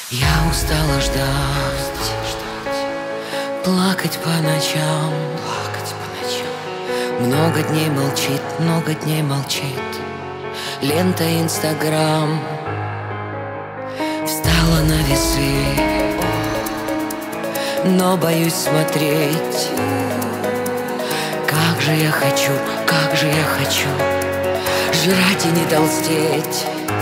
Я устала ждать, плакать по ночам. Много дней молчит лента Инстаграм. Встала на весы, но боюсь смотреть. Как же я хочу жрать и не толстеть.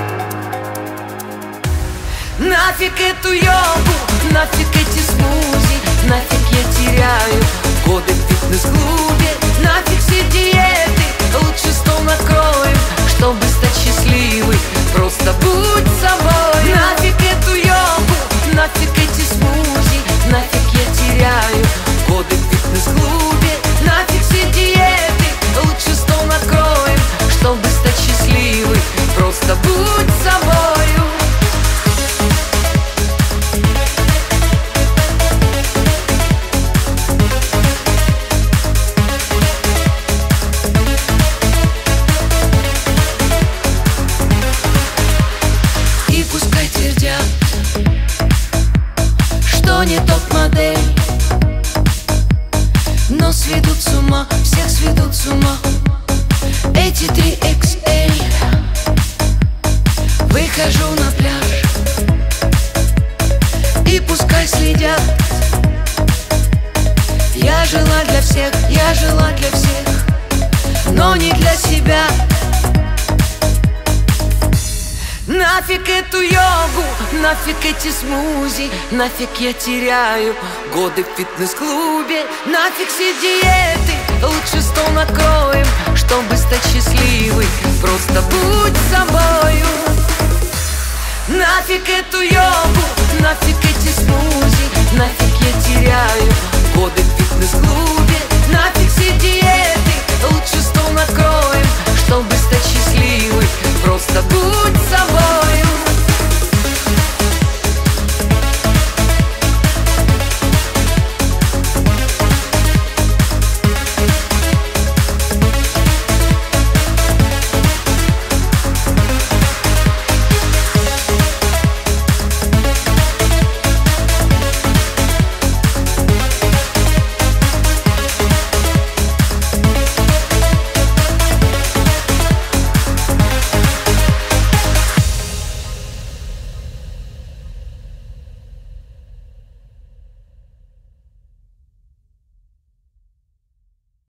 Нафиг эту йогу, нафиг эти смузи, нафиг я теряю годы в фитнес-клубе. Нафиг все диеты, лучше стол накроем, чтобы стать счастливой. Просто будь собой. Нафиг эту йогу, нафиг эти смузи, нафиг я теряю годы в фитнес-клубе. Нафиг все диеты, лучше стол накроем, чтобы стать счастливой. Просто будь собою. Пускай твердят, что не топ-модель, но сведут с ума, всех сведут с ума эти 3XL. Выхожу на пляж, и пускай следят. Я жила для всех, но не для себя. Нафиг эту йогу, нафиг эти смузи, нафиг я теряю годы в фитнес-клубе. Нафиг все диеты, лучше стол накроем, чтобы стать счастливой. Просто будь собою. Нафиг эту йогу, нафиг эти смузи, нафиг я теряю годы в фитнес-клубе. Нафиг все диеты, лучше стол накроем, чтобы стать